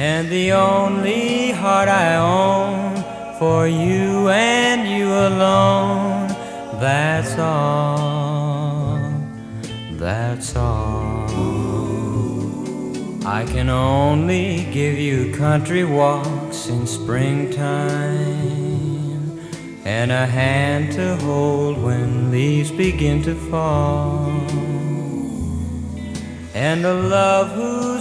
and the only heart I own for you and you alone. That's all, that's all. I can only give you country walks in springtime, and a hand to hold when leaves begin to fall, and a love who